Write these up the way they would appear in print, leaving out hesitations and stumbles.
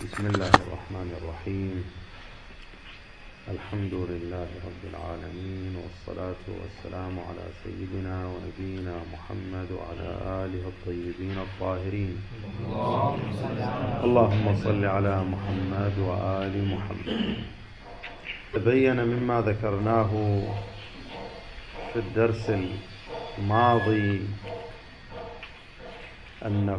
بسم الله الرحمن الرحيم. الحمد لله رب العالمين، والصلاة والسلام على سيدنا ونبينا محمد وعلى آله الطيبين الطاهرين. اللهم صل على محمد وآل محمد. تبين مما ذكرناه في الدرس الماضي أنه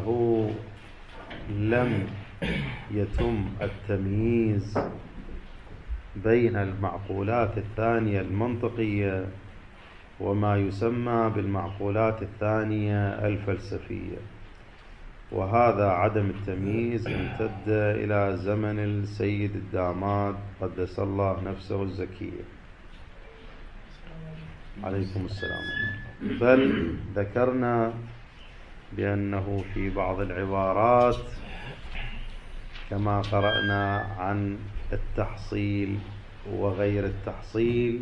لم يتم التمييز بين المعقولات الثانية المنطقية وما يسمى بالمعقولات الثانية الفلسفية، وهذا عدم التمييز امتد إلى زمن السيد الداماد قدس الله نفسه الزكية عليكم السلام. بل ذكرنا بأنه في بعض العبارات كما قرأنا عن التحصيل وغير التحصيل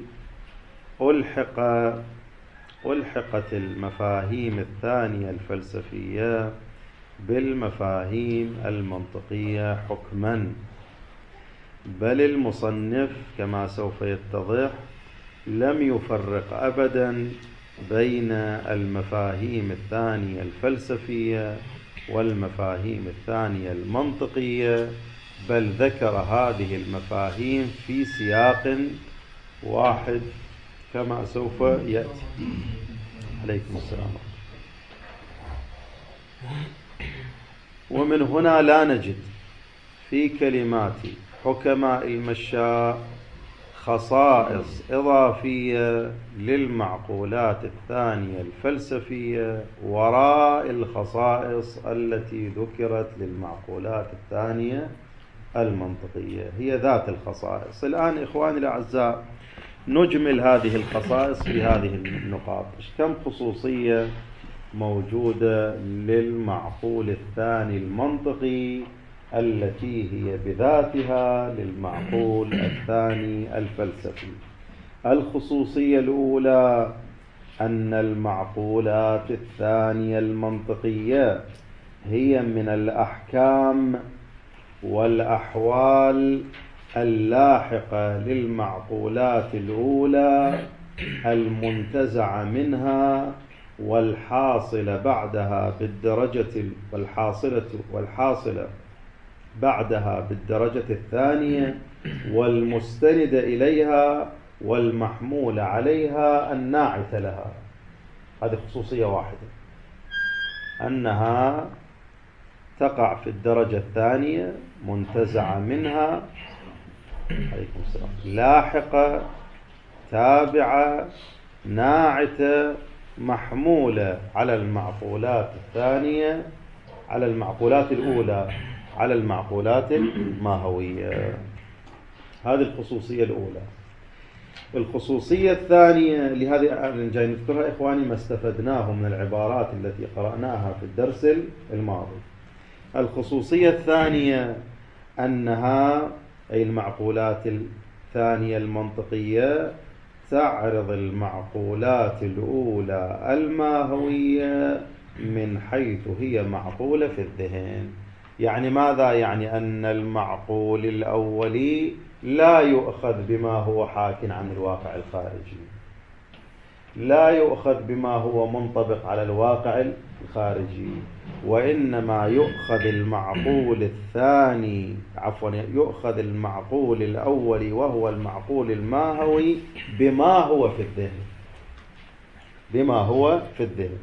ألحقت المفاهيم الثانية الفلسفية بالمفاهيم المنطقية حكما، بل المصنف كما سوف يتضح لم يفرق أبدا بين المفاهيم الثانية الفلسفية والمفاهيم الثانية المنطقية، بل ذكر هذه المفاهيم في سياق واحد كما سوف يأتي. عليكم السلام. ومن هنا لا نجد في كلمات حكماء المشاء خصائص إضافية للمعقولات الثانية الفلسفية وراء الخصائص التي ذكرت للمعقولات الثانية المنطقية، هي ذات الخصائص. الآن إخواني الأعزاء نجمل هذه الخصائص في هذه النقاط. كم خصوصية موجودة للمعقول الثاني المنطقي التي هي بذاتها للمعقول الثاني الفلسفي؟ الخصوصية الأولى أن المعقولات الثانية المنطقية هي من الأحكام والأحوال اللاحقة للمعقولات الأولى المنتزعة منها والحاصلة بعدها بالدرجة الثانية والمستندة إليها والمحمولة عليها الناعتة لها. هذه خصوصية واحدة، أنها تقع في الدرجة الثانية منتزعة منها، عليكم السلام، لاحقة تابعة ناعتة محمولة على المعقولات الثانية، على المعقولات الأولى، على المعقولات الماهوية. هذه الخصوصية الأولى. الخصوصية الثانية لهذه جاي نذكرها إخواني ما استفدناه من العبارات التي قرأناها في الدرس الماضي. الخصوصية الثانية أنها أي المعقولات الثانية المنطقية تعرض المعقولات الأولى الماهوية من حيث هي معقولة في الذهن. يعني ماذا؟ يعني أن المعقول الأولي لا يؤخذ بما هو حاك عن الواقع الخارجي، لا يؤخذ بما هو منطبق على الواقع الخارجي، وإنما يؤخذ المعقول الثاني يؤخذ المعقول الأولي وهو المعقول الماهوي بما هو في الذهن، بما هو في الذهن.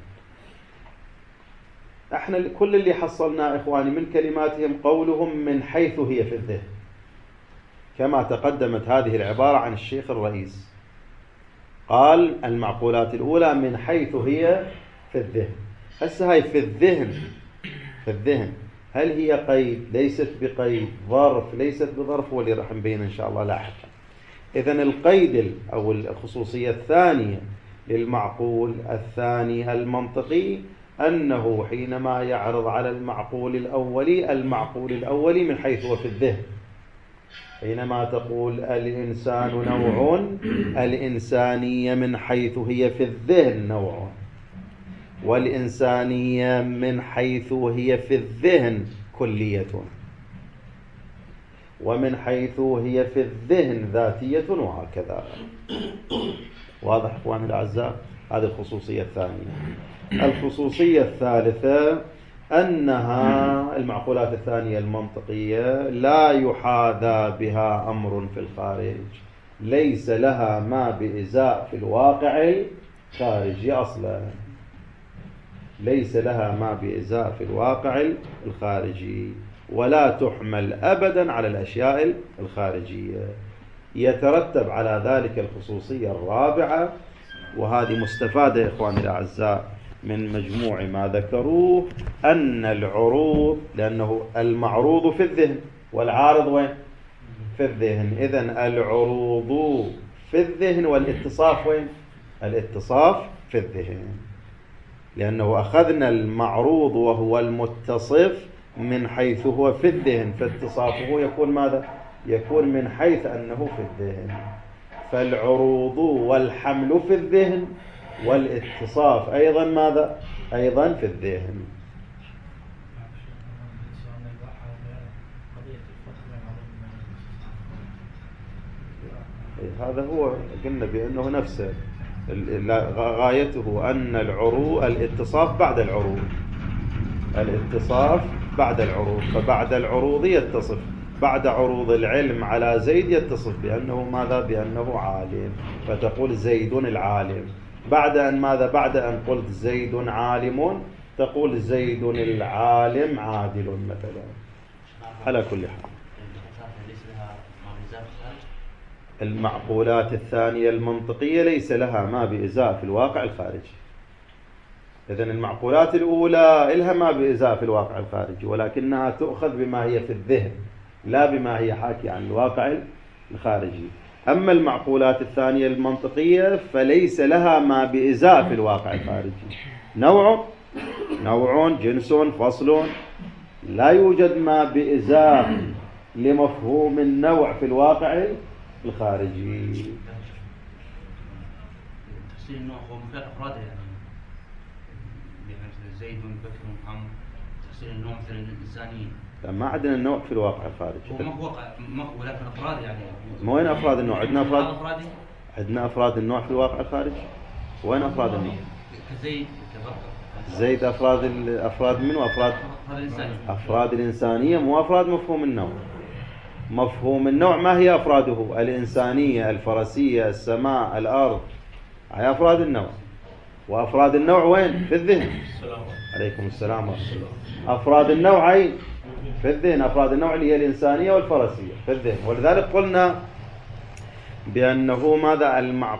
احنا كل اللي حصلناه إخواني من كلماتهم قولهم من حيث هي في الذهن، كما تقدمت هذه العبارة عن الشيخ الرئيس، قال المعقولات الأولى من حيث هي في الذهن. هسه هاي في الذهن، في الذهن هل هي قيد؟ ليست بقيد. ظرف؟ ليست بظرف، واللي راح نبين إن شاء الله لاحقا. إذن القيد أو الخصوصية الثانية للمعقول الثاني المنطقي أنه حينما يعرض على المعقول الأولي، المعقول الأولي من حيث هو في الذهن. حينما تقول الإنسان نوع، الإنسانية من حيث هي في الذهن نوع، والإنسانية من حيث هي في الذهن كلية. ومن حيث هي في الذهن ذاتية وهكذا. واضح إخواني الأعزاء؟ هذه الخصوصية الثانية. الخصوصية الثالثة أنها المعقولات الثانية المنطقية لا يحاذى بها أمر في الخارج، ليس لها ما بإزاء في الواقع الخارجي أصلا، ليس لها ما بإزاء في الواقع الخارجي، ولا تحمل أبدا على الأشياء الخارجية. يترتب على ذلك الخصوصية الرابعة، وهذه مستفادة إخواني الأعزاء من مجموع ما ذكروه، أن العروض، لأنه المعروض في الذهن والعارض وين؟ في الذهن. إذن العروض في الذهن والاتصاف وين؟ الاتصاف في الذهن، لأنه أخذنا المعروض وهو المتصف من حيث هو في الذهن، فاتصافه يكون ماذا؟ يكون من حيث أنه في الذهن. فالعروض والحمل في الذهن، والاتصاف أيضا ماذا؟ أيضا في الذهن. هذا هو قلنا بأنه نفسه غايته أن العروض الاتصاف بعد العروض، الاتصاف بعد العروض. فبعد العروض يتصف، بعد عروض العلم على زيد يتصف بأنه ماذا؟ بأنه عالم، فتقول زيد العالم. بعد أن ماذا؟ بعد أن قلت زيد عالم تقول زيد العالم عادل مثلا. على كل حال المعقولات الثانية المنطقية ليس لها ما بإزاء في الواقع الخارجي. إذن المعقولات الأولى لها ما بإزاء في الواقع الخارجي، ولكنها تؤخذ بما هي في الذهن لا بما هي حاكي عن الواقع الخارجي. أما المعقولات الثانية المنطقية فليس لها ما بإزاء في الواقع الخارجي. نوع جنس فصل، لا يوجد ما بإزاء لمفهوم النوع في الواقع الخارجي. تفسير النوع هو مثل أفراده، يعني مثل زيد بكر محمد، تفسير النوع مثل الإنسانيين. ما عندنا النوع في الواقع الخارجي. هو ما هو ولكن أفراد يعني. ما وين أفراد النوع؟ عندنا أفراد النوع في الواقع الخارجي. وين أفراد النوع؟ زيد أفراد منه أفراد الإنسانية، مو أفراد مفهوم النوع. مفهوم النوع ما هي أفراده؟ الإنسانية، الفرسية، السماء، الأرض، هي أفراد النوع. وأفراد النوع وين؟ في الذهن. عليكم السلام ورحمة الله. أفراد النوع في الذهن، أفراد النوع اللي هي الإنسانية والفرسية في الذهن. ولذلك قلنا بأنه ماذا؟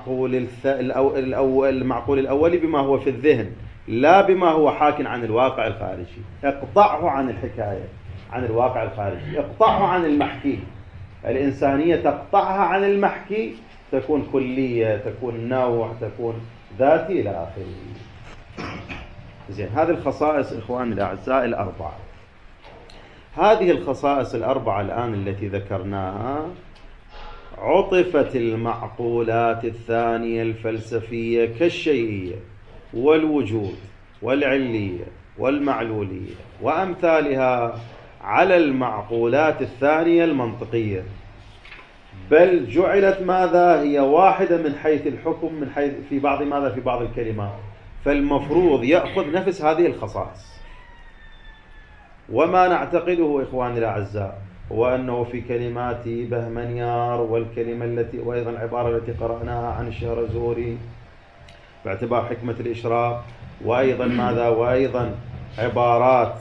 المعقول الأولي بما هو في الذهن لا بما هو حاك عن الواقع الخارجي. اقطعه عن الحكاية عن الواقع الخارجي، اقطعه عن المحكي. الإنسانية تقطعها عن المحكي تكون كلية، تكون نوع، تكون ذاتي إلى آخره. زين، هذه الخصائص إخواني الأعزاء الأربعة. هذه الخصائص الأربعة الآن التي ذكرناها عطفت المعقولات الثانية الفلسفية كالشيئية والوجود والعلية والمعلولية وأمثالها على المعقولات الثانية المنطقية، بل جعلت ماذا؟ هي واحدة من حيث الحكم، من حيث في بعض الكلمات. فالمفروض يأخذ نفس هذه الخصائص. وما نعتقده إخواني الأعزاء هو أنه في كلمات بهمنيار والكلمة التي وأيضا العبارة التي قرأناها عن الشهرزوري باعتبار حكمة الإشراق، وأيضا ماذا؟ وأيضا عبارات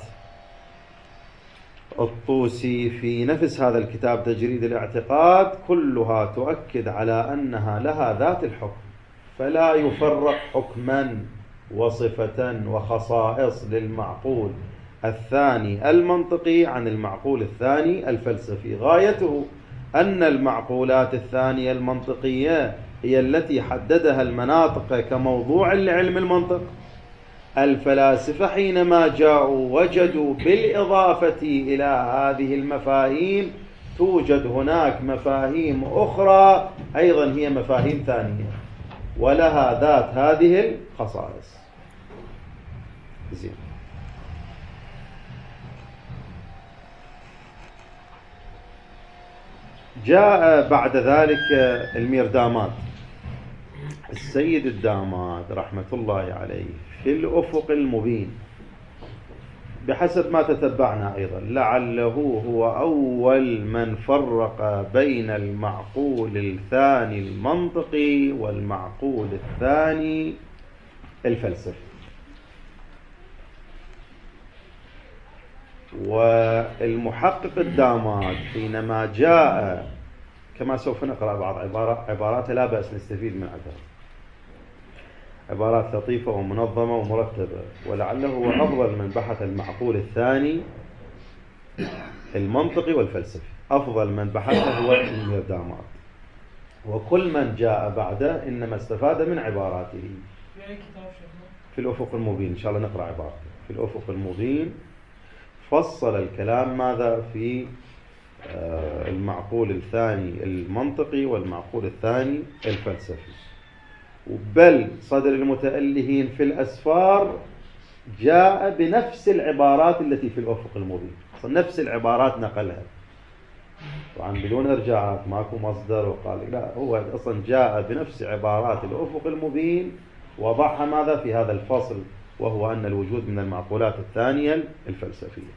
الطوسي في نفس هذا الكتاب تجريد الاعتقاد، كلها تؤكد على أنها لها ذات الحكم، فلا يفرق حكما وصفة وخصائص للمعقول الثاني المنطقي عن المعقول الثاني الفلسفي. غايته أن المعقولات الثانية المنطقية هي التي حددها المناطق كموضوع لعلم المنطق. الفلاسفة حينما جاءوا وجدوا بالإضافة إلى هذه المفاهيم توجد هناك مفاهيم أخرى أيضا هي مفاهيم ثانية ولها ذات هذه الخصائص. زين، جاء بعد ذلك الميرداماد. السيد الداماد رحمة الله عليه في الأفق المبين بحسب ما تتبعنا أيضا لعله هو أول من فرق بين المعقول الثاني المنطقي والمعقول الثاني الفلسفي. والمحقق الداماد حينما جاء، كما سوف نقرأ بعض عبارات لا بأس نستفيد من عبارات لطيفة ومنظمة ومرتبة، ولعله هو أفضل من بحث المعقول الثاني المنطقي والفلسفي. أفضل من بحثه هو الميرداماد، وكل من جاء بعده إنما استفاد من عباراته. في الأفق المبين إن شاء الله نقرأ عبارته. في الأفق المبين فصل الكلام ماذا في المعقول الثاني المنطقي والمعقول الثاني الفلسفي. بل صدر المتألهين في الأسفار جاء بنفس العبارات التي في الأفق المبين، نفس العبارات نقلها طبعا بدون إرجاعات، ماكو مصدر وقال لا، هو أصلا جاء بنفس عبارات الأفق المبين وضعها ماذا في هذا الفصل، وهو أن الوجود من المعقولات الثانية الفلسفية.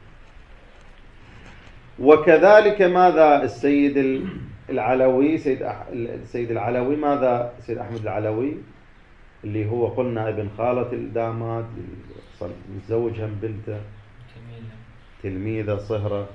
وكذلك ماذا السيد العلوي، السيد العلوي ماذا، سيد أحمد العلوي اللي هو قلنا ابن خالة الداماد، متزوجها من بنته تلميذة صهرة،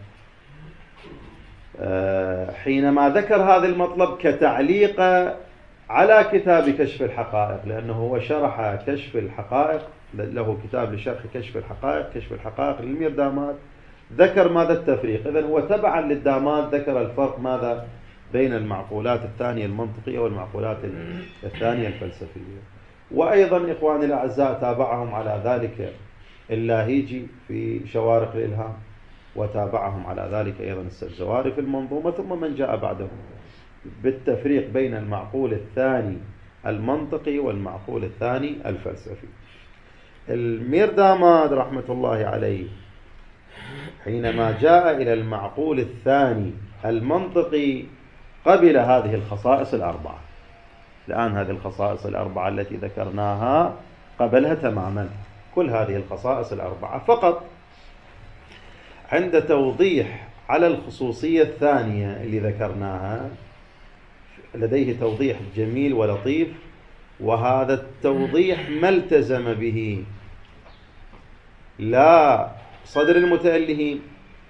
حينما ذكر هذا المطلب كتعليق على كتاب كشف الحقائق، لأنه هو شرح كشف الحقائق، له كتاب لشرح كشف الحقائق للميرداماد، ذكر ماذا التفريق. إذن هو تبعا للداماد ذكر الفرق ماذا بين المعقولات الثانية المنطقية والمعقولات الثانية الفلسفية. وأيضا إخواني الأعزاء تابعهم على ذلك اللاهيجي في شوارق الإلهام، وتابعهم على ذلك أيضا السبزواري في المنظومة، ثم من جاء بعدهم بالتفريق بين المعقول الثاني المنطقي والمعقول الثاني الفلسفي. الميرداماد رحمة الله عليه حينما جاء إلى المعقول الثاني المنطقي قبل هذه الخصائص الأربعة. الآن هذه الخصائص الأربعة التي ذكرناها قبلها تماما، كل هذه الخصائص الأربعة، فقط عند توضيح على الخصوصية الثانية اللي ذكرناها لديه توضيح جميل ولطيف، وهذا التوضيح ما التزم به لا صدر المتألهين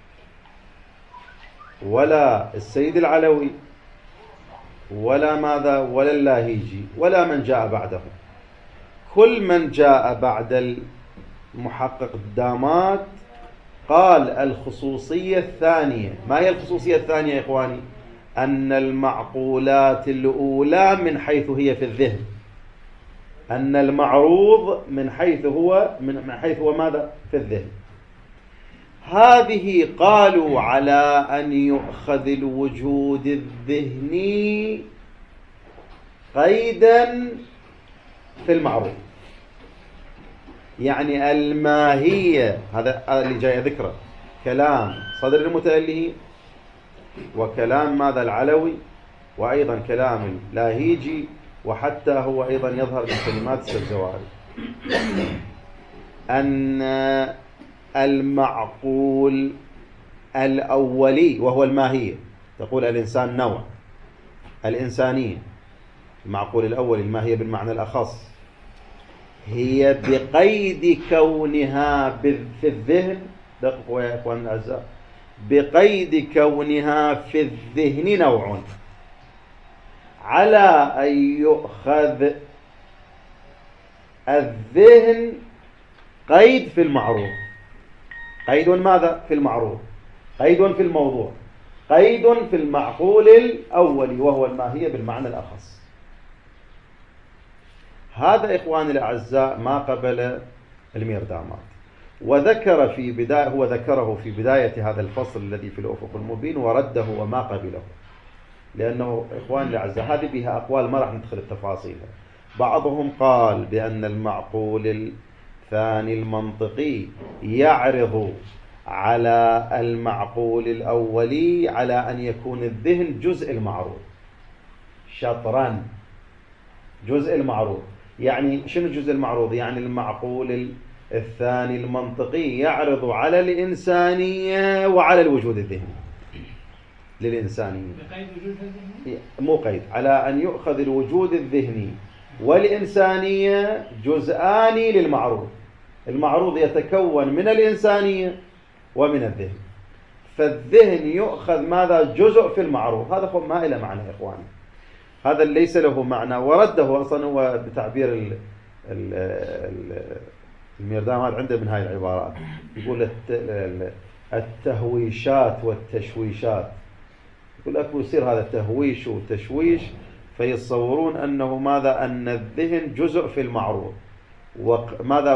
ولا السيد العلوي ولا ماذا ولا اللاهيجي ولا من جاء بعده. كل من جاء بعد المحقق الداماد قال الخصوصية الثانية. ما هي الخصوصية الثانية يا إخواني؟ أن المعقولات الأولى من حيث هي في الذهن، أن المعروض من حيث هو ماذا في الذهن. هذه قالوا على أن يؤخذ الوجود الذهني قيدا في المعروض، يعني الماهية. هذا اللي جاي ذكره كلام صدر المتألهين وكلام ماذا العلوي وأيضا كلام اللاهيجي، وحتى هو أيضا يظهر من كلمات السبزواري، أن المعقول الأولي وهو الماهية، تقول الإنسان نوع، الإنسانية المعقول الأول الماهية بالمعنى الأخص، هي بقيد كونها في الذهن، دققوا يا إخوان الأعزاء، بقيد كونها في الذهن نوع، على أن يؤخذ الذهن قيد في المعروض. قيد ماذا في المعروض؟ قيد في الموضوع، قيد في المعقول الأول وهو الماهية بالمعنى الأخص. هذا إخواني الأعزاء ما قبل الميرداماد، وذكر في بداية، هو ذكره في بداية هذا الفصل الذي في الأفق المبين، ورده وما قبله، لأنه إخواني الأعزاء هذه بها أقوال ما راح ندخل التفاصيل. بعضهم قال بأن المعقول الثاني المنطقي يعرض على المعقول الأولي على أن يكون الذهن جزء المعروض شطرا. جزء المعروض يعني شنو جزء المعروض؟ يعني المعقول الثاني المنطقي يعرض على الإنسانية وعلى الوجود الذهني للإنسانية، بقيد وجود الذهني؟ مو قيد، على أن يؤخذ الوجود الذهني والإنسانية جزءان للمعروض. المعروض يتكون من الإنسانية ومن الذهن، فالذهن يؤخذ ماذا؟ جزء في المعروض. هذا ما له معنى يا إخواني، هذا ليس له معنى. ورده أصلا هو بتعبير الميردام عنده من هاي العبارات، يقول التهويشات والتشويشات. يقول لك يصير هذا تهويش وتشويش فيتصورون أنه ماذا؟ أن الذهن جزء في المعروض وماذا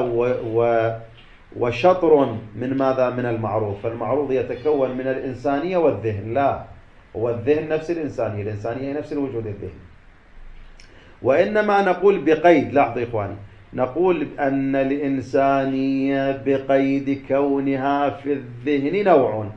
وشطر من ماذا؟ من المعروض. فالمعروض يتكون من الإنسانية والذهن. لا، هو الذهن نفس الإنسانية، الإنسانية نفس الوجود الذهني. وإنما نقول بقيد، لاحظوا إخواني، نقول أن الإنسانية بقيد كونها في الذهن نوع.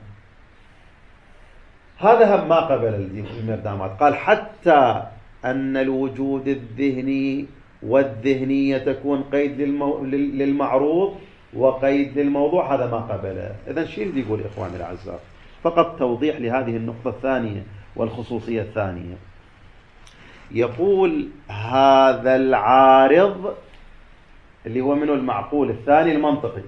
هذا هم ما قبل المردامات، قال حتى أن الوجود الذهني والذهنية تكون قيد للمعروض وقيد للموضوع، هذا ما قبله. إذن شو يقول إخواني الأعزاء؟ فقط توضيح لهذه النقطة الثانية والخصوصية الثانية. يقول هذا العارض اللي هو منه المعقول الثاني المنطقي،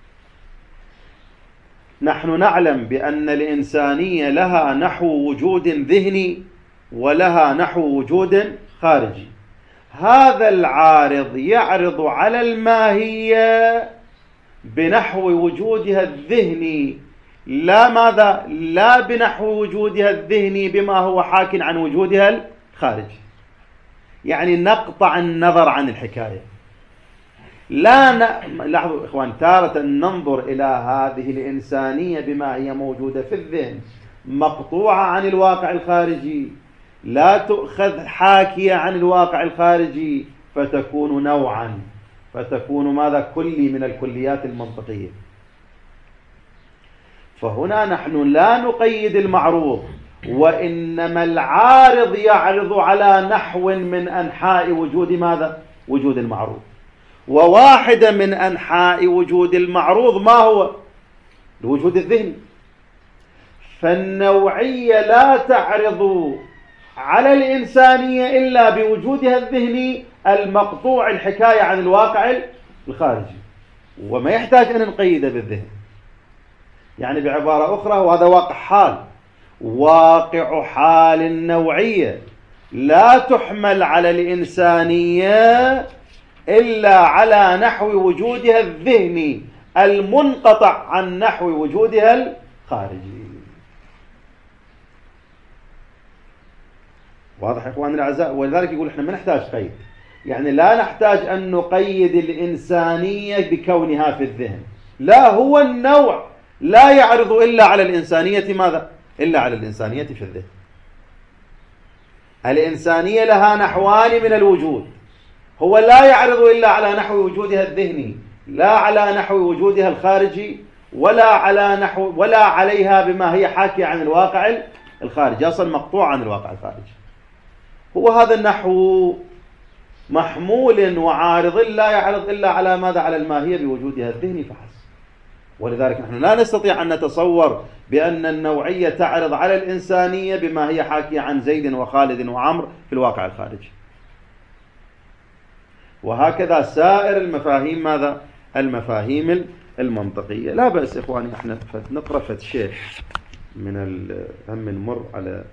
نحن نعلم بأن الإنسانية لها نحو وجود ذهني ولها نحو وجود خارجي. هذا العارض يعرض على الماهية بنحو وجودها الذهني، لا ماذا؟ لا بنحو وجودها الذهني بما هو حاك عن وجودها الخارجي. يعني نقطع النظر عن الحكاية. لاحظوا إخوان، تارة ننظر إلى هذه الإنسانية بما هي موجودة في الذهن مقطوعة عن الواقع الخارجي، لا تؤخذ حاكية عن الواقع الخارجي فتكون نوعا، فتكون ماذا؟ كلي من الكليات المنطقية. فهنا نحن لا نقيد المعروض، وإنما العارض يعرض على نحو من أنحاء وجود ماذا؟ وجود المعروض. وواحدة من أنحاء وجود المعروض ما هو؟ الوجود الذهني. فالنوعية لا تعرض على الإنسانية إلا بوجودها الذهني المقطوع الحكاية عن الواقع الخارجي، وما يحتاج أن نقيده بالذهن. يعني بعبارة أخرى، وهذا واقع حال، واقع حال النوعية لا تحمل على الإنسانية إلا على نحو وجودها الذهني المنقطع عن نحو وجودها الخارجي. واضح يا إخواني الأعزاء؟ ولذلك يقول إحنا ما نحتاج قيد، يعني لا نحتاج أن نقيد الإنسانية بكونها في الذهن. لا، هو النوع لا يعرض إلا على الإنسانية ماذا؟ إلا على الإنسانية في الذهن. الإنسانية لها نحوان من الوجود، هو لا يعرض إلا على نحو وجودها الذهني، لا على نحو وجودها الخارجي، ولا عليها بما هي حاكية عن الواقع الخارجي، أصلا مقطوع عن الواقع الخارجي. هو هذا النحو محمول وعارض لا يعرض إلا على ماذا؟ على الماهية بوجودها الذهني فحسب. ولذلك نحن لا نستطيع أن نتصور بأن النوعية تعرض على الإنسانية بما هي حاكية عن زيد وخالد وعمر في الواقع الخارجي. وهكذا سائر المفاهيم ماذا؟ المفاهيم المنطقية. لا بأس إخواني، احنا نقرأ شيء من هم نمر على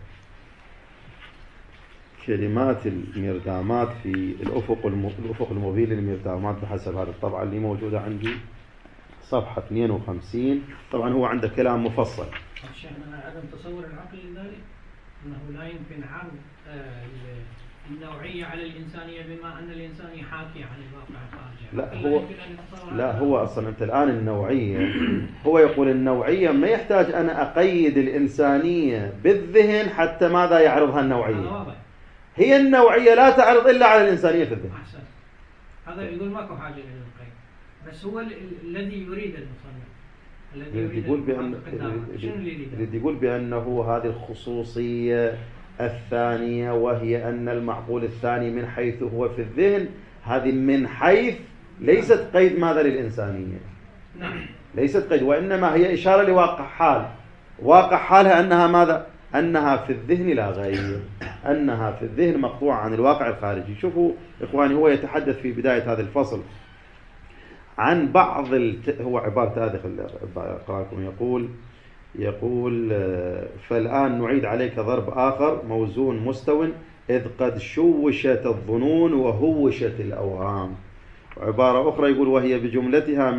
كلمات الميردامات في الأفق المبين للميردامات بحسب هذه الطبعة اللي موجودة عندي صفحة 52. طبعا هو عنده كلام مفصل. شيخنا عدم تصور العقل لذلك أنه لا يمكن عرض النوعية على الإنسانية بما أن الإنسانية حاكية عن الواقع الخارجي. لا هو أصلا أنت الآن النوعية هو يقول النوعية ما يحتاج أنا أقيد الإنسانية بالذهن حتى ماذا يعرضها النوعية. هي النوعية لا تعرض إلا على الإنسانية في الذهن. أحسن. هذا يقول ماكو حاجة للقيد، بس هو الذي يريد المصنف الذي يقول بأنه هذه الخصوصية الثانية، وهي أن المعقول الثاني من حيث هو في الذهن، هذه من حيث ليست قيد ماذا للإنسانية، ليست قيد، وإنما هي إشارة لواقع حال. واقع حالها أنها ماذا؟ أنها في الذهن لا غير، أنها في الذهن مقطوعة عن الواقع الخارجي. شوفوا إخواني، هو يتحدث في بداية هذا الفصل عن بعض هو عبارة هذه أقرأ لكم. يقول فالآن نعيد عليك ضرب آخر موزون مستو، إذ قد شوشت الظنون وهوشت الأوهام. عبارة أخرى يقول وهي بجملتها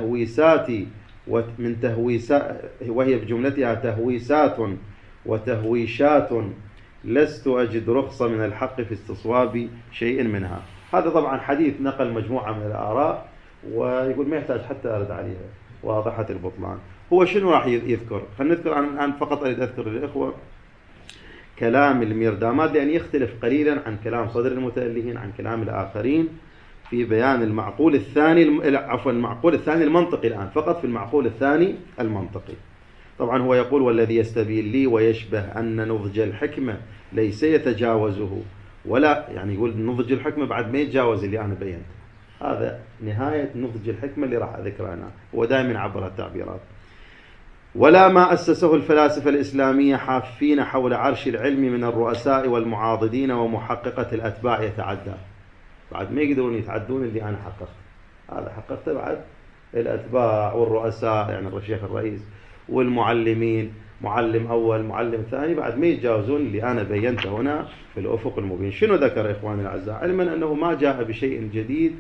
وهي بجملتها تهويسات وتهويشات، لست أجد رخصة من الحق في استصواب شيء منها. هذا طبعا حديث نقل مجموعة من الآراء، ويقول ما يحتاج حتى أرد عليها، واضحة البطلان. هو شنو راح يذكر؟ خلينا نذكر الآن فقط أريد أذكر للإخوة كلام الميرداماد، لأن يختلف قليلا عن كلام صدر المتألهين، عن كلام الآخرين في بيان المعقول الثاني، عفوا المعقول الثاني المنطقي. الآن فقط في المعقول الثاني المنطقي. طبعا هو يقول والذي يستبين لي ويشبه أن نضج الحكمة ليس يتجاوزه، ولا يعني يقول نضج الحكمة بعد ما يتجاوز اللي أنا بينته. هذا نهاية نضج الحكمة اللي راح أذكرها أنا. هو دائما عبر التعبيرات. ولا ما أسسه الفلاسفة الإسلامية حافين حول عرش العلم من الرؤساء والمعاضدين ومحققة الأتباع يتعدى. بعد ما يقدرون يتعدون اللي أنا حققت، هذا حققته بعد الأتباع والرؤساء، يعني الشيخ الرئيس والمعلمين، معلم أول معلم ثاني، بعد ما يتجاوزون اللي أنا بينته هنا في الأفق المبين. شنو ذكر إخواني الأعزاء؟ علما أنه ما جاء بشيء جديد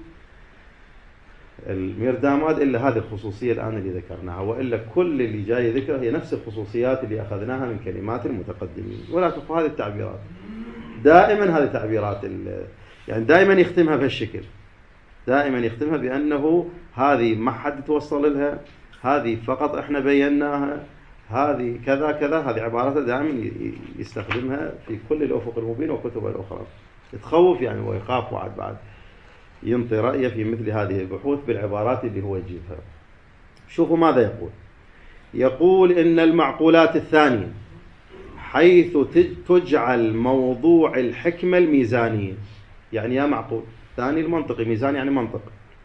الميرداماد إلا هذه الخصوصية الآن اللي ذكرناها، وإلا كل اللي جاي ذكره هي نفس الخصوصيات اللي أخذناها من كلمات المتقدمين. ولا تبقى هذه التعبيرات دائما، هذه تعبيرات يعني دائما يختمها بهالشكل، دائما يختمها بأنه هذه ما حد توصل لها، هذه فقط احنا بيناها، هذه كذا كذا. هذه عبارات دائما يستخدمها في كل الأفق المبين وكتب الأخرى. تخوف يعني، ويخاف بعد ينطي رأيه في مثل هذه البحوث بالعبارات اللي هو يجيبها. شوفوا ماذا يقول إن المعقولات الثانية حيث تجعل موضوع الحكمة الميزانية، يعني يا معقول ثاني المنطقي، ميزان يعني منطق،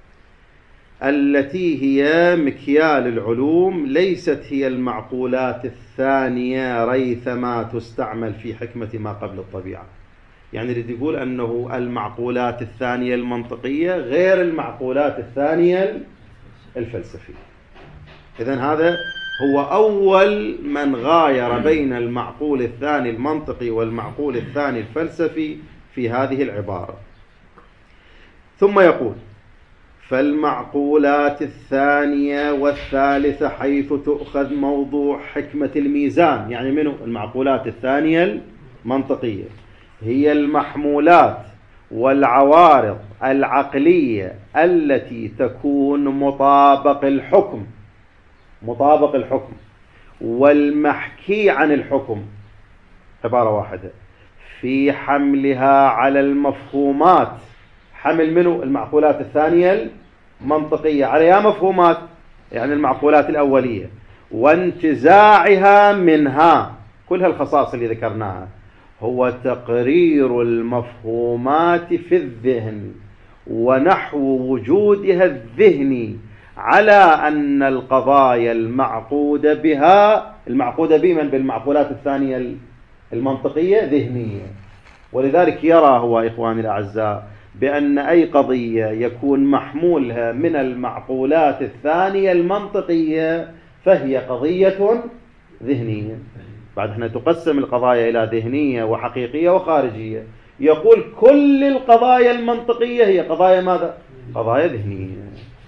التي هي مكيال العلوم، ليست هي المعقولات الثانية ريثما تستعمل في حكمة ما قبل الطبيعة. يعني اللي يقول أنه المعقولات الثانية المنطقية غير المعقولات الثانية الفلسفية. إذن هذا هو أول من غاير بين المعقول الثاني المنطقي والمعقول الثاني الفلسفي في هذه العبارة. ثم يقول فالمعقولات الثانية والثالثة حيث تؤخذ موضوع حكمة الميزان، يعني منه المعقولات الثانية المنطقية، هي المحمولات والعوارض العقلية التي تكون مطابق الحكم والمحكي عن الحكم، عبارة واحدة، في حملها على المفهومات. حمل منه المعقولات الثانية المنطقية على مفهومات، يعني المعقولات الأولية، وانتزاعها منها. كل هالخصائص اللي ذكرناها هو تقرير المفهومات في الذهن ونحو وجودها الذهني على أن القضايا المعقودة بمن بالمعقولات الثانية المنطقية ذهنية. ولذلك يرى هو إخواني الأعزاء بأن أي قضية يكون محمولها من المعقولات الثانية المنطقية فهي قضية ذهنية. بعد احنا تقسم القضايا إلى ذهنية وحقيقية وخارجية. يقول كل القضايا المنطقية هي قضايا ماذا؟ قضايا ذهنية.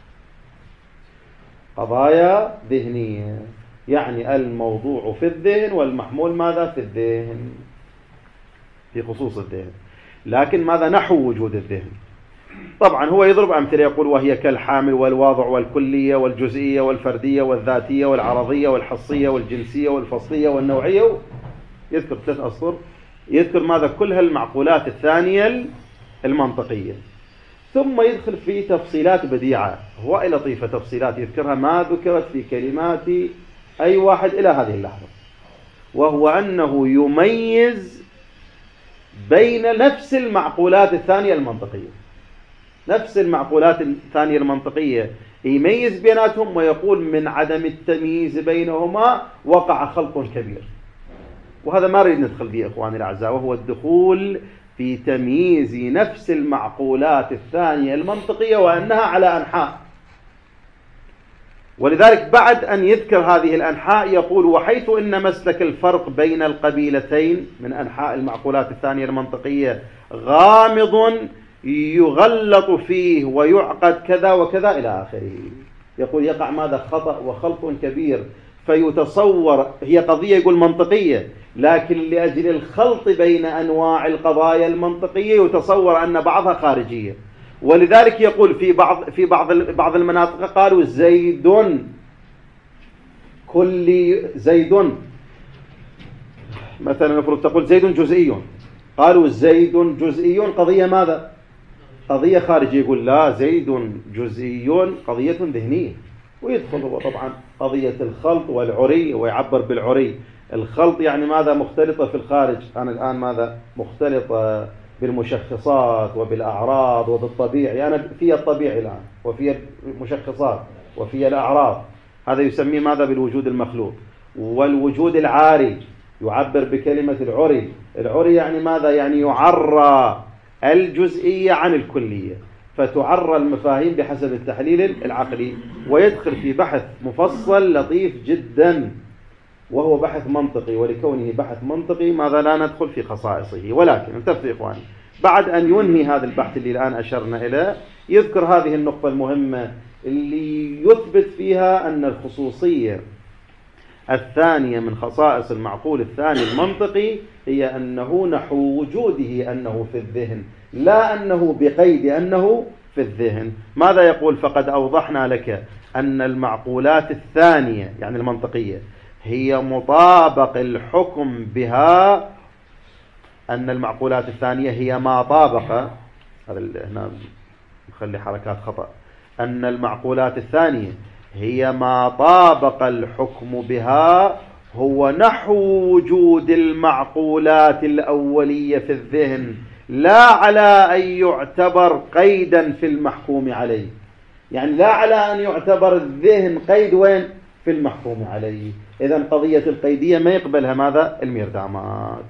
قضايا ذهنية يعني الموضوع في الذهن والمحمول ماذا؟ في الذهن، في خصوص الذهن. لكن ماذا؟ نحو وجود الذهن. طبعا هو يضرب أمثلة، يقول وهي كالحامل والواضع والكلية والجزئية والفردية والذاتية والعرضية والحصية والجنسية والفصلية والنوعية. يذكر 3 أسطر، يذكر ماذا؟ كل هالمعقولات الثانية المنطقية. ثم يدخل في تفصيلات بديعة هواي لطيفة، تفصيلات يذكرها ما ذكرت في كلمات أي واحد إلى هذه اللحظة، وهو أنه يميز بين نفس المعقولات الثانية المنطقية، نفس المعقولات الثانية المنطقية يميز بيناتهم، ويقول من عدم التمييز بينهما وقع خلط كبير. وهذا ما نريد ندخل فيه إخواني الأعزاء، وهو الدخول في تمييز نفس المعقولات الثانية المنطقية وأنها على أنحاء. ولذلك بعد أن يذكر هذه الأنحاء يقول: وحيث إن مسلك الفرق بين القبيلتين من أنحاء المعقولات الثانية المنطقية غامض يغلط فيه ويعقد كذا وكذا إلى آخره. يقول يقع ماذا؟ خطأ وخلط كبير، فيتصور هي قضية يقول منطقية، لكن لأجل الخلط بين أنواع القضايا المنطقية يتصور أن بعضها خارجية. ولذلك يقول في بعض المناطق قالوا زيد، كل زيد، مثلا المفروض تقول زيد جزئي، قالوا زيد جزئي قضية ماذا؟ قضية خارجية. يقول لا، زيد جزئي قضية ذهنية. ويدخل هو طبعا قضية الخلط والعري، ويعبر بالعري. الخلط يعني ماذا؟ مختلطة في الخارج. أنا الآن ماذا؟ مختلطة بالمشخصات وبالأعراض وبالطبيعي. أنا في الطبيعي الآن، وفي المشخصات، وفي الأعراض. هذا يسميه ماذا؟ بالوجود المخلوط. والوجود العاري يعبر بكلمة العري. العري يعني ماذا؟ يعني يعرى الجزئية عن الكلية، فتعرى المفاهيم بحسب التحليل العقلي. ويدخل في بحث مفصل لطيف جدا، وهو بحث منطقي. ولكونه بحث منطقي ماذا؟ لا ندخل في خصائصه. ولكن انتبهوا إخواني، بعد أن ينهي هذا البحث اللي الآن أشرنا إليه، يذكر هذه النقطة المهمة اللي يثبت فيها أن الخصوصية الثانية من خصائص المعقول الثاني المنطقي هي أنه نحو وجوده أنه في الذهن، لا أنه بقيد أنه في الذهن. ماذا يقول؟ فقد أوضحنا لك أن المعقولات الثانية يعني المنطقية هي مطابق الحكم بها، أن المعقولات الثانية هي ما طابق، هذا هنا نخلي حركات خطأ، أن المعقولات الثانية هي ما طابق الحكم بها هو نحو وجود المعقولات الأولية في الذهن، لا على أن يعتبر قيدا في المحكوم عليه. يعني لا على أن يعتبر الذهن قيد وين؟ في المحكوم عليه. إذن قضية القيدية ما يقبلها ماذا؟ الميردامات.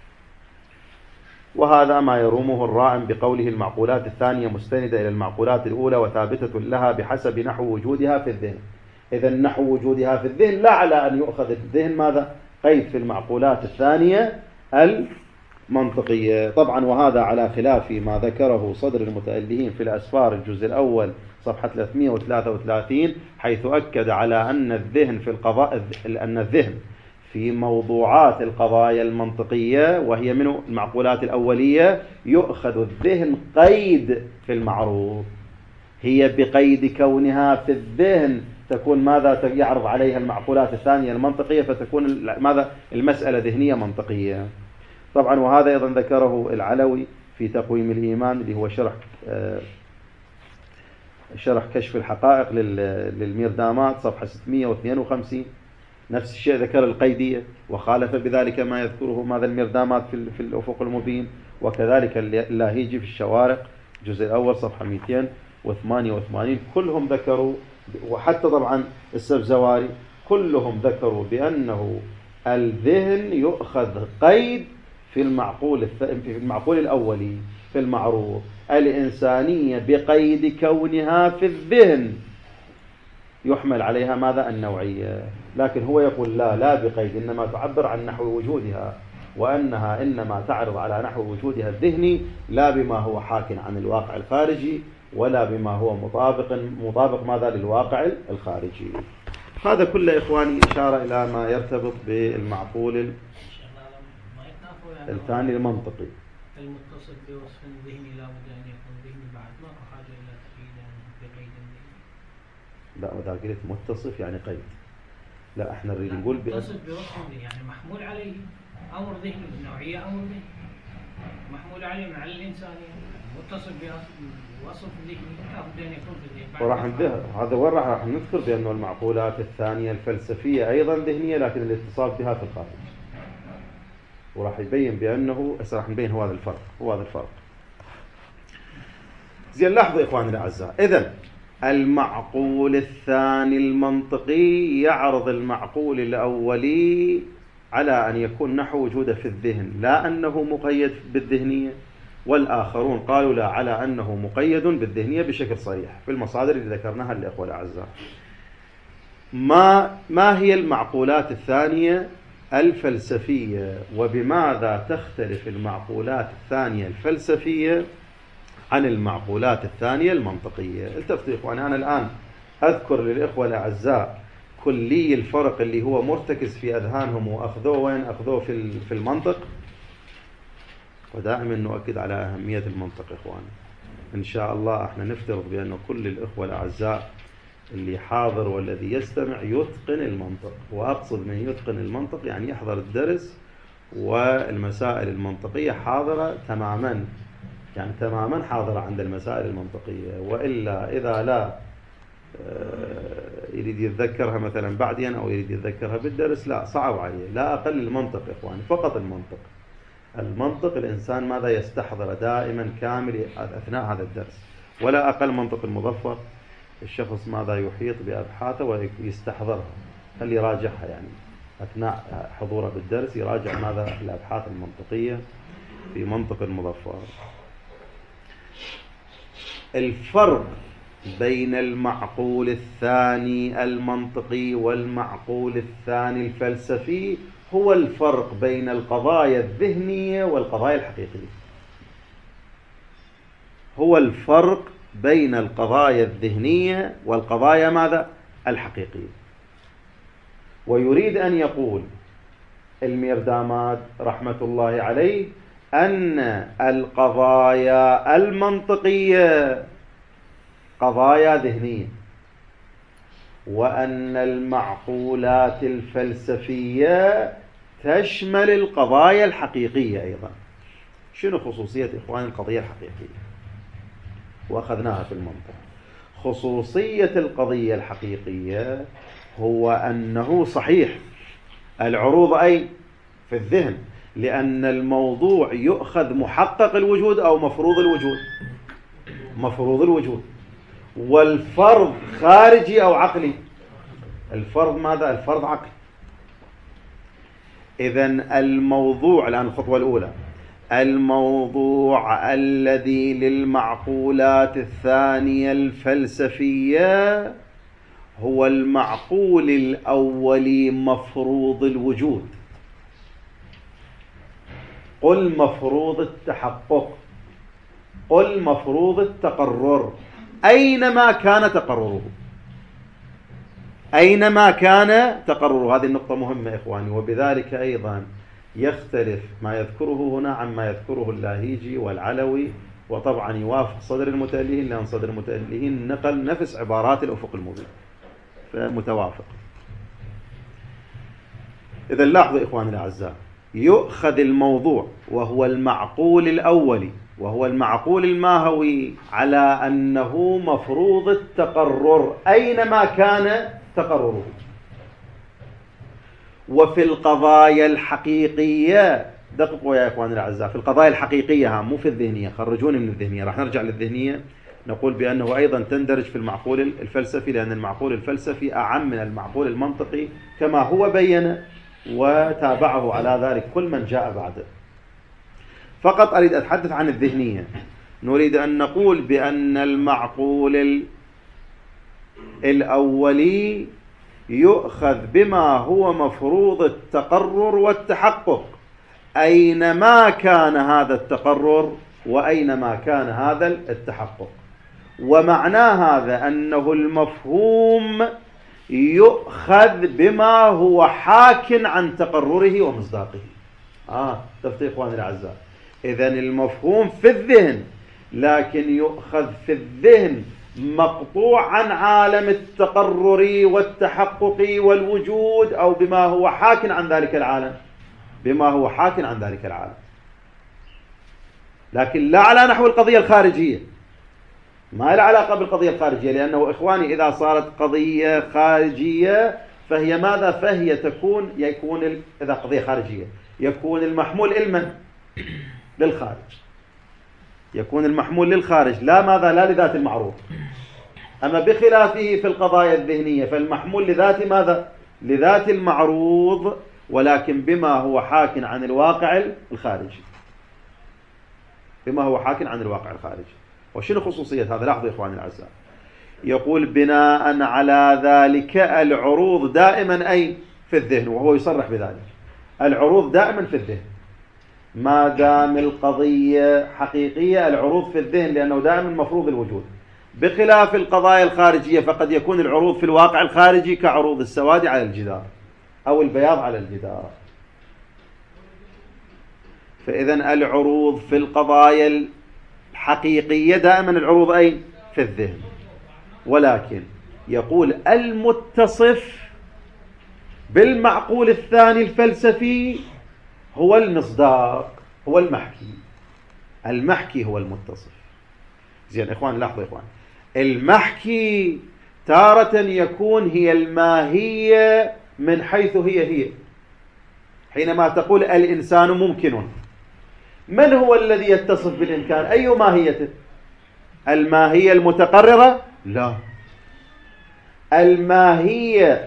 وهذا ما يرومه الرائم بقوله المعقولات الثانية مستندة إلى المعقولات الأولى وثابتة لها بحسب نحو وجودها في الذهن. إذن نحو وجودها في الذهن لا على أن يؤخذ الذهن ماذا؟ قيد في المعقولات الثانية المنطقية. طبعا وهذا على خلاف ما ذكره صدر المتألهين في الأسفار الجزء الأول صفحة 333، حيث أكد على أن الذهن في القضاء، أن الذهن في موضوعات القضايا المنطقية وهي من المعقولات الأولية يؤخذ الذهن قيد في المعروض. هي بقيد كونها في الذهن تكون ماذا؟ يعرض عليها المعقولات الثانية المنطقية، فتكون ماذا؟ المسألة ذهنية منطقية. طبعا وهذا أيضا ذكره العلوي في تقويم الإيمان اللي هو شرح كشف الحقائق للميردامات صفحة 652. نفس الشيء ذكر القيدية، وخالف بذلك ما يذكره ماذا؟ الميردامات في الأفق المبين، وكذلك اللاهيجي في الشوارق الجزء الأول صفحة 288. كلهم ذكروا، وحتى طبعا السبزواري كلهم ذكروا بأنه الذهن يؤخذ قيد في المعقول الأولي في المعروض. الإنسانية بقيد كونها في الذهن يحمل عليها ماذا؟ النوعية. لكن هو يقول لا بقيد، إنما تعبر عن نحو وجودها، وأنها إنما تعرض على نحو وجودها الذهني، لا بما هو حاك عن الواقع الخارجي، ولا بما هو مطابق ماذا؟ للواقع الخارجي. هذا كله إخواني إشارة إلى ما يرتبط بالمعقول الثاني المنطقي. المتصل بوصف ذهني لا بد أن يكون ذهني بعد، ما حاجة إلى تقييد بقيد ذهني. لا، وإذا قلت متصف يعني قيد. لا، احنا نريد نقول متصل بوصف يعني محمول عليه أمر ذهني، نوعية أمر ذهني محمول عليه مع الإنسانية. متصل بوصف ذهني لابد أن يكون في الذهن. وراح هذا وين راح نذكر بأنه المعقولات الثانية الفلسفية أيضا ذهنية لكن الاتصال بها في الخارج، وراح يبين بأنه راح نبين هو هذا الفرق. زين لاحظوا إخواني الأعزاء، إذن المعقول الثاني المنطقي يعرض المعقول الأولي على أن يكون نحو وجوده في الذهن لا أنه مقيد بالذهنية، والآخرون قالوا لا على أنه مقيد بالذهنية بشكل صريح في المصادر اللي ذكرناها للإخوة الأعزاء. ما هي المعقولات الثانية الفلسفية، وبماذا تختلف المعقولات الثانية الفلسفية عن المعقولات الثانية المنطقية؟ التفتوا إخواني، أنا الآن أذكر للإخوة الأعزاء كلي الفرق اللي هو مرتكز في أذهانهم وأخذوه وين أخذوه في المنطق، ودائما نؤكد على أهمية المنطق إخواني. إن شاء الله احنا نفترض بأن كل الإخوة الأعزاء اللي حاضر والذي يستمع يتقن المنطق، وأقصد من يتقن المنطق يعني يحضر الدرس والمسائل المنطقية حاضرة تماما، يعني تماما حاضرة عند المسائل المنطقية، وإلا إذا لا يريد يتذكرها مثلا بعدين أو يريد يتذكرها بالدرس لا صعب عليه. لا أقل المنطق إخواني، فقط المنطق الإنسان ماذا يستحضر دائما كامل أثناء هذا الدرس، ولا أقل منطق المظفر الشخص ماذا يحيط بأبحاثه ويستحضرها، خلي يراجعها يعني أثناء حضوره بالدرس يراجع ماذا الأبحاث المنطقية في منطق المظفر. الفرق بين المعقول الثاني المنطقي والمعقول الثاني الفلسفي هو الفرق بين القضايا الذهنية والقضايا الحقيقية. هو الفرق بين القضايا الذهنية والقضايا ماذا؟ الحقيقية. ويريد أن يقول الميرداماد رحمة الله عليه أن القضايا المنطقية قضايا ذهنية، وأن المعقولات الفلسفية تشمل القضايا الحقيقية أيضا. شنو خصوصية إخوان القضية الحقيقية؟ وأخذناها في المنطق. خصوصية القضية الحقيقية هو أنه صحيح العروض أي في الذهن، لأن الموضوع يؤخذ محقق الوجود أو مفروض الوجود، مفروض الوجود، والفرض خارجي أو عقلي. الفرض ماذا؟ الفرض عقل. إذن الموضوع الآن الخطوة الأولى، الموضوع الذي للمعقولات الثانية الفلسفية هو المعقول الأولي مفروض الوجود. قل مفروض التحقق، قل مفروض التقرر، أينما كان تقرره، أينما كان تقرره. هذه النقطة مهمة إخواني، وبذلك أيضا يختلف ما يذكره هنا عن ما يذكره اللاهيجي والعلوي، وطبعا يوافق صدر المتألهين لأن صدر المتألهين نقل نفس عبارات الأفق المبين فمتوافق. إذا لاحظوا إخواني الأعزاء، يؤخذ الموضوع وهو المعقول الأولي وهو المعقول الماهوي على أنه مفروض التقرر أينما كان تقرره. وفي القضايا الحقيقية، دققوا يا إخواني الأعزاء، في القضايا الحقيقية مو في الذهنية، خرجوني من الذهنية، راح نرجع للذهنية، نقول بأنه أيضا تندرج في المعقول الفلسفي، لأن المعقول الفلسفي أعم من المعقول المنطقي كما هو بين وتابعه على ذلك كل من جاء بعده. فقط أريد أتحدث عن الذهنية. نريد أن نقول بأن المعقول الأولي يؤخذ بما هو مفروض التقرر والتحقق أينما كان هذا التقرر وأينما كان هذا التحقق. ومعنى هذا أنه المفهوم يؤخذ بما هو حاك عن تقرره ومصداقه. تفتح إخواني الأعزاء، إذن المفهوم في الذهن، لكن يؤخذ في الذهن مقطوع عن عالم التقرر والتحقق والوجود، أو بما هو حاك عن ذلك العالم، بما هو حاك عن ذلك العالم. لكن لا على نحو القضية الخارجية، ما لها علاقة بالقضية الخارجية، لأنه إخواني إذا صارت قضية خارجية فهي ماذا؟ فهي يكون إذا قضية خارجية يكون المحمول للخارج، يكون المحمول للخارج، لا ماذا؟ لا لذات المعروض. أما بخلافه في القضايا الذهنية فالمحمول لذات ماذا؟ لذات المعروض، ولكن بما هو حاك عن الواقع الخارجي، بما هو حاك عن الواقع الخارجي. وشنو خصوصية هذا؟ لاحظوا يا إخواني الأعزاء، يقول بناء على ذلك العروض دائما أي في الذهن، وهو يصرح بذلك، العروض دائما في الذهن ما دام القضية حقيقية، العروض في الذهن لأنه دائما مفروض الوجود، بخلاف القضايا الخارجية فقد يكون العروض في الواقع الخارجي كعروض السواد على الجدار أو البياض على الجدار. فإذا العروض في القضايا الحقيقية دائما العروض أي في الذهن، ولكن يقول المتصف بالمعقول الثاني الفلسفي هو المصداق، هو المحكي. المحكي هو المتصف. زين إخوان لاحظوا إخوان، المحكي تارة يكون هي الماهية من حيث هي. حينما تقول الإنسان ممكن، من هو الذي يتصف بالإمكان؟ أي ماهيته؟ الماهية المتقررة؟ لا. الماهية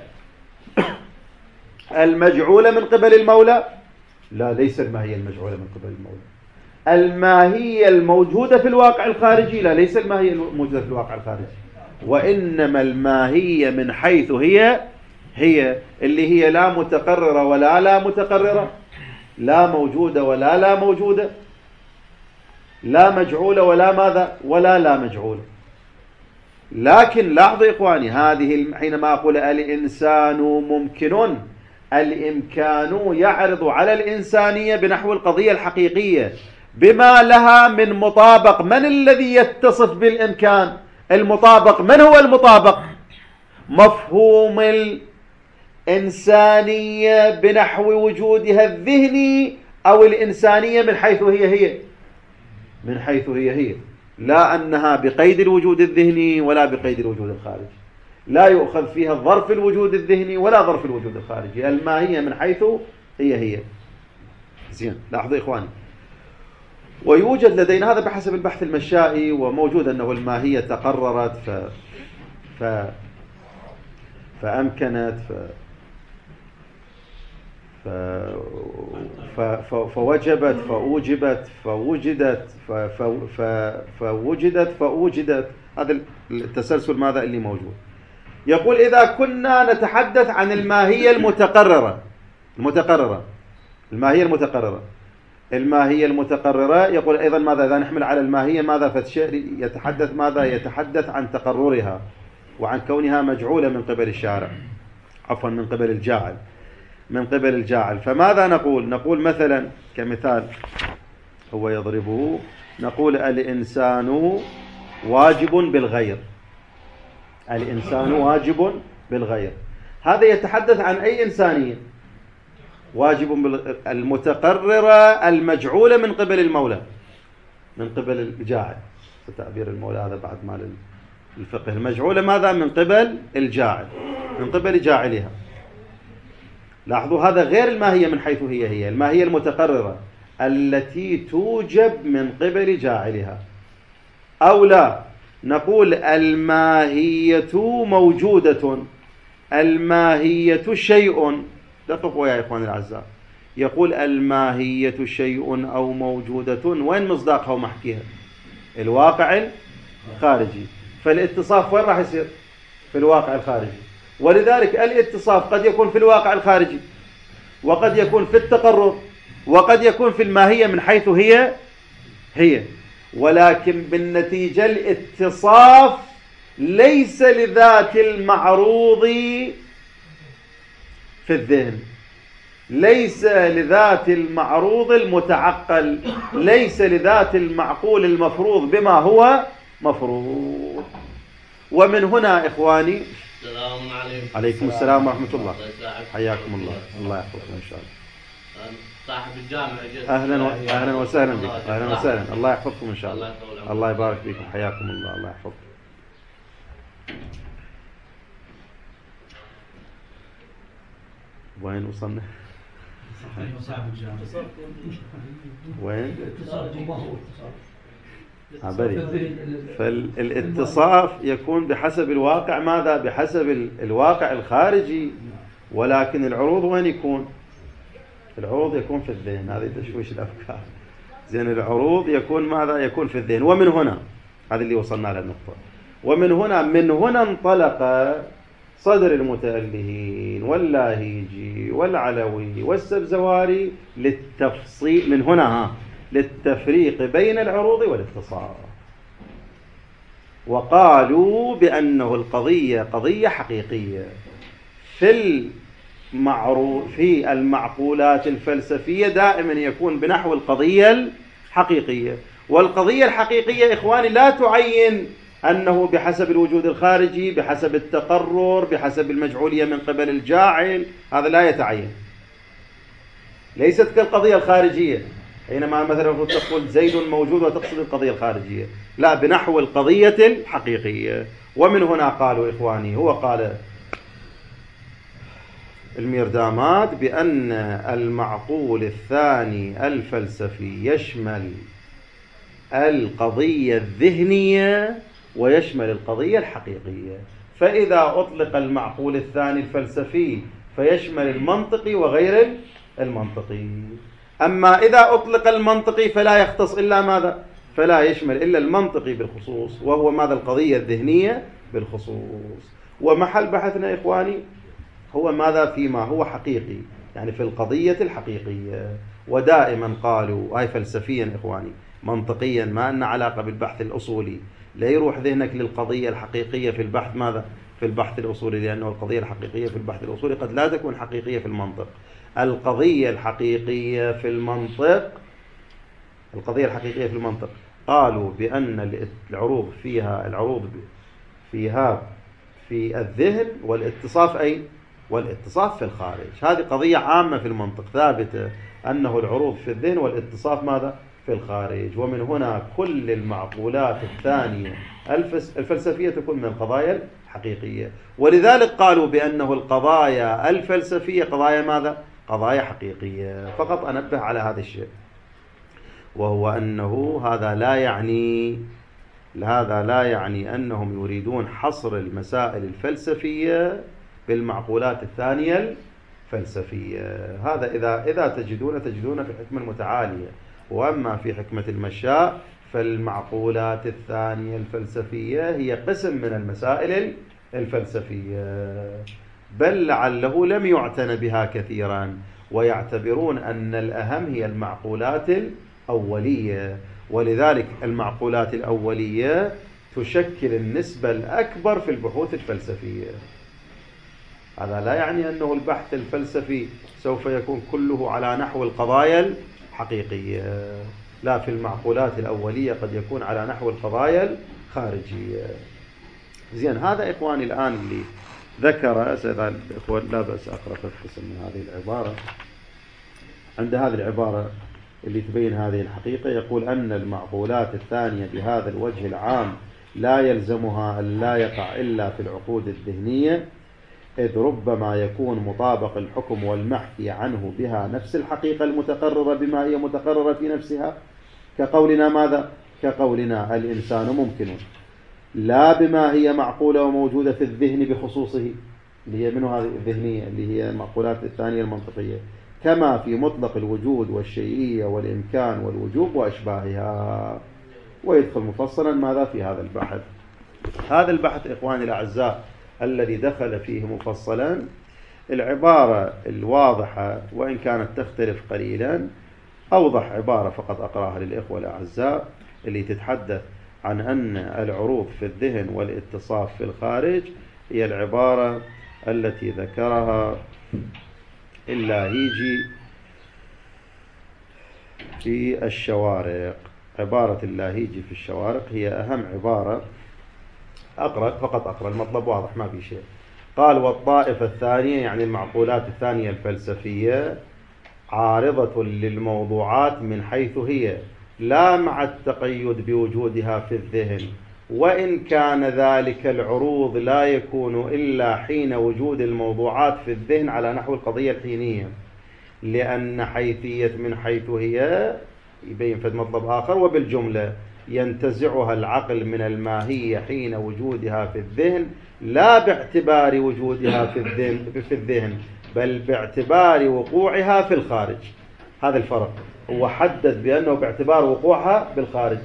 المجعولة من قبل المولى؟ لا، ليس الماهية المجعولة من قبل المولى. الماهية الموجودة في الواقع الخارجي؟ لا، ليس الماهية الموجودة في الواقع الخارجي، وإنما الماهية من حيث هي اللي هي لا متقررة ولا لا متقررة، لا موجودة ولا لا موجودة، لا مجعولة ولا ماذا؟ ولا لا مجعولة. لكن لاحظوا إخواني، هذه حينما أقول الإنسان ممكن، الإمكان يعرض على الإنسانية بنحو القضية الحقيقية بما لها من مطابق. من الذي يتصف بالإمكان؟ المطابق. من هو المطابق؟ مفهوم الإنسانية بنحو وجودها الذهني، أو الإنسانية من حيث هي من حيث هي، لا أنها بقيد الوجود الذهني ولا بقيد الوجود الخارجي، لا يؤخذ فيها ظرف الوجود الذهني ولا ظرف الوجود الخارجي، الماهية من حيث هي. زين لاحظوا إخواني، ويوجد لدينا هذا بحسب البحث المشائي، وموجود أنه الماهية تقررت فأمكنت فوجبت فأوجبت فوجدت فوجدت فأوجدت. هذا التسلسل ماذا اللي موجود. يقول إذا كنا نتحدث عن الماهية المتقررة، الماهية المتقررة يقول أيضا ماذا؟ إذا نحمل على الماهية ماذا؟ فالشيء يتحدث ماذا؟ يتحدث عن تقررها وعن كونها مجعولة من قبل الشارع، عفوا من قبل الجاعل. فماذا نقول؟ نقول مثلا كمثال هو يضربه، نقول الإنسان واجب بالغير، الإنسان واجب بالغير. هذا يتحدث عن أي إنسانية؟ واجب المتقررة المجعولة من قبل المولى، من قبل الجاعل. تعبير المولى هذا بعد مال الفقه. المجعولة ماذا؟ من قبل الجاعل، من قبل جاعلها. لاحظوا هذا غير الماهية من حيث هي الماهية المتقررة التي توجب من قبل جاعلها. أو لا، نقول الماهية موجودة، الماهية شيء. دققوا يا إخواني الأعزاء، يقول الماهية شيء أو موجودة، وين مصداقها ومحكيها؟ الواقع الخارجي. فالاتصاف وين راح يصير؟ في الواقع الخارجي. ولذلك الاتصاف قد يكون في الواقع الخارجي، وقد يكون في التقرر، وقد يكون في الماهية من حيث هي. ولكن بالنتيجة الاتصاف ليس لذات المعروض في الذهن، ليس لذات المعروض المتعقل، ليس لذات المعقول المفروض بما هو مفروض. ومن هنا إخواني، السلام عليكم. عليكم السلام ورحمة الله، حياكم الله، الله يحفظكم إن شاء الله. صاحب الجامع أهلا وسهلا بكم. أهلا وسهلا. الله يحفظكم إن شاء الله. الله يبارك فيكم. حياكم الله. الله يحفظكم. وين وصلنا؟ وين؟ فالاتصاف يكون بحسب الواقع. ماذا؟ بحسب الواقع الخارجي. ولكن العروض وين يكون؟ العروض يكون في الذهن. هذه تشويش الأفكار. زين، العروض يكون ماذا؟ يكون في الذهن. ومن هنا، هذه اللي وصلنا لها النقطة. ومن هنا انطلق صدر المتألهين واللاهيجي والعلوي والسبزواري للتفصيل من هنا للتفريق بين العروض والاتصاف، وقالوا بأنه القضية قضية حقيقية في المعقولات الفلسفية دائما يكون بنحو القضية الحقيقية. والقضية الحقيقية إخواني لا تعين أنه بحسب الوجود الخارجي، بحسب التقرر، بحسب المجعولية من قبل الجاعل. هذا لا يتعين. ليست كالقضية الخارجية حينما مثلا تقول زيد موجود وتقصد القضية الخارجية. لا، بنحو القضية الحقيقية. ومن هنا قالوا إخواني، هو قال الميردامات بأن المعقول الثاني الفلسفي يشمل القضية الذهنية ويشمل القضية الحقيقية. فإذا أطلق المعقول الثاني الفلسفي فيشمل المنطقي وغير المنطقي. أما إذا أطلق المنطقي فلا يختص إلا ماذا؟ فلا يشمل إلا المنطقي بالخصوص، وهو ماذا؟ القضية الذهنية بالخصوص. ومحل بحثنا إخواني هو ماذا؟ فيما هو حقيقي، يعني في القضية الحقيقية. ودائما قالوا هاي فلسفيا إخواني، منطقيا، ما أن علاقة بالبحث الأصولي. لا يروح ذهنك للقضية الحقيقية في البحث ماذا؟ في البحث الأصولي، لأنه القضية الحقيقية في البحث الأصولي قد لا تكون حقيقية في المنطق. القضية الحقيقية في المنطق، القضية الحقيقية في المنطق قالوا بأن العروض فيها في الذهن، والاتصاف أين؟ والاتصاف في الخارج. هذه قضية عامة في المنطق ثابتة، أنه العروض في الذهن والاتصاف ماذا؟ في الخارج. ومن هنا كل المعقولات الثانية الفلسفية تكون من القضايا الحقيقية. ولذلك قالوا بأنه القضايا الفلسفية قضايا ماذا؟ قضايا حقيقية. فقط أنبه على هذا الشيء، وهو أنه هذا لا يعني أنهم يريدون حصر المسائل الفلسفية بالمعقولات الثانية الفلسفية. هذا إذا تجدون في الحكمة المتعالية. وأما في حكمة المشاء فالمعقولات الثانية الفلسفية هي قسم من المسائل الفلسفية، بل لعله لم يعتن بها كثيرا، ويعتبرون أن الأهم هي المعقولات الأولية. ولذلك المعقولات الأولية تشكل النسبة الأكبر في البحوث الفلسفية. هذا لا يعني أنه البحث الفلسفي سوف يكون كله على نحو القضايا الحقيقية. لا، في المعقولات الأولية قد يكون على نحو القضايا الخارجية. زين، هذا إخواني الآن اللي ذكر سيدنا الإخوان. لا بأس أقرأ قسم من هذه العبارة. عند هذه العبارة اللي تبين هذه الحقيقة، يقول أن المعقولات الثانية بهذا الوجه العام لا يلزمها أن لا يقع إلا في العقود الذهنية، إذ ربما يكون مطابق الحكم والمحكي عنه بها نفس الحقيقة المتقررة بما هي متقررة في نفسها، كقولنا ماذا؟ كقولنا الإنسان ممكن، لا بما هي معقولة وموجودة في الذهن بخصوصه، اللي هي منه هذه الذهنية اللي هي المعقولات الثانية المنطقية، كما في مطلق الوجود والشيئية والإمكان والوجوب وأشباهها. ويدخل مفصلا ماذا في هذا البحث. هذا البحث إخواني الأعزاء الذي دخل فيه مفصلا العبارة الواضحة، وإن كانت تختلف قليلا، أوضح عبارة فقط أقرأها للإخوة الأعزاء اللي تتحدث عن أن العروض في الذهن والاتصاف في الخارج هي العبارة التي ذكرها اللاهيجي في الشوارق. عبارة اللاهيجي في الشوارق هي أهم عبارة. فقط أقرأ، المطلب واضح ما في شيء. قال: والطائفة الثانية، يعني المعقولات الثانية الفلسفية، عارضة للموضوعات من حيث هي، لا مع التقيد بوجودها في الذهن، وإن كان ذلك العروض لا يكون إلا حين وجود الموضوعات في الذهن على نحو القضية الحينية، لأن حيثية من حيث هي يبين فد مطلب آخر، وبالجملة ينتزعها العقل من الماهية حين وجودها في الذهن، لا باعتبار وجودها في الذهن بل باعتبار وقوعها في الخارج. هذا الفرق، هو حدد بأنه باعتبار وقوعها بالخارج.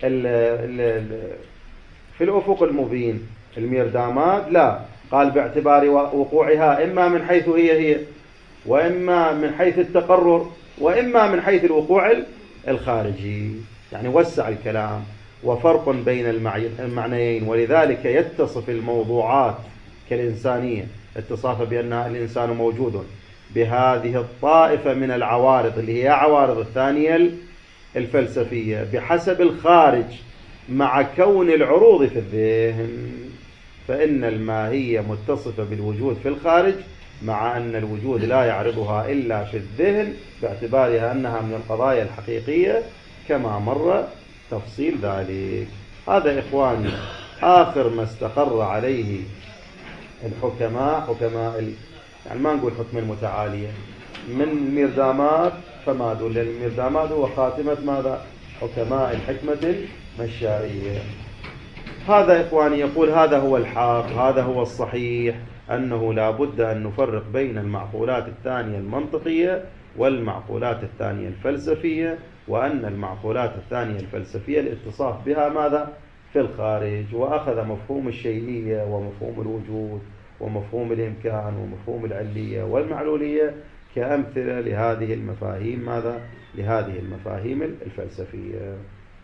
في الأفق المبين الميردامات لا، قال باعتبار وقوعها إما من حيث هي وإما من حيث التقرر وإما من حيث الوقوع الخارجي، يعني وسع الكلام. وفرق بين المعنيين، ولذلك يتصف الموضوعات كالإنسانية اتصاف بأن الإنسان موجود بهذه الطائفة من العوارض اللي هي عوارض الثانية الفلسفية بحسب الخارج مع كون العروض في الذهن، فإن الماهية متصفة بالوجود في الخارج مع أن الوجود لا يعرضها إلا في الذهن باعتبارها أنها من القضايا الحقيقية كما مر تفصيل ذلك. هذا إخواني آخر ما استقر عليه الحكماء، يعني ما نقول حكم المتعالية من الميردامات، فما دول الميردامات هو خاتمة ماذا؟ حكماء الحكمة المشائية. هذا إخواني يقول هذا هو الحق، هذا هو الصحيح، أنه لا بد أن نفرق بين المعقولات الثانية المنطقية والمعقولات الثانية الفلسفية، وأن المعقولات الثانية الفلسفية الاتصاف بها ماذا؟ في الخارج، وأخذ مفهوم الشيئية ومفهوم الوجود ومفهوم الإمكان ومفهوم العلية والمعلولية كأمثلة لهذه المفاهيم ماذا؟ لهذه المفاهيم الفلسفية.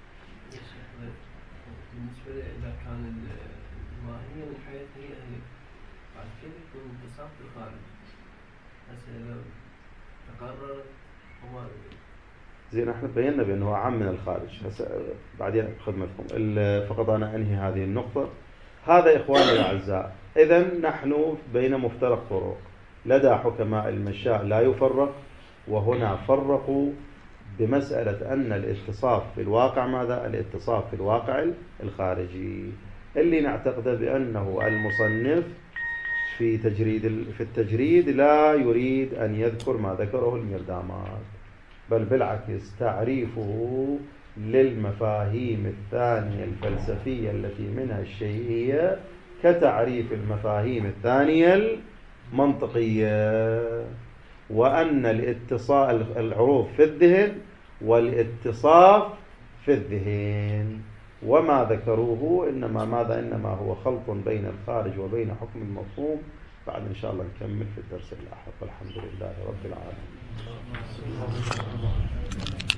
بالنسبة إذا كان الماهية من حيث هي بعد كده يكون اتصاف بالخارج، هسه لو تقرر هو زين احنا بينا بأنه عام من الخارج، هسه بعدين خدمتكم فقط أنا أنهي هذه النقطة. هذا إخواني الأعزاء، إذن نحن بين مفترق طرق، لدى حكماء المشاء لا يفرق، وهنا فرقوا بمسألة أن الاتصاف في الواقع ماذا؟ الاتصاف في الواقع الخارجي، اللي نعتقد بأنه المصنف في التجريد لا يريد أن يذكر ما ذكره الميردامات، بل بالعكس تعريفه للمفاهيم الثانية الفلسفية التي منها الشيئية كتعريف المفاهيم الثانية المنطقية، وأن الاتصال العروض في الذهن والاتصاف في الذهن، وماذكروه إنما هو خلط بين الخارج وبين حكم المفهوم. بعد إن شاء الله نكمل في الدرس اللاحق، والحمد لله رب العالمين.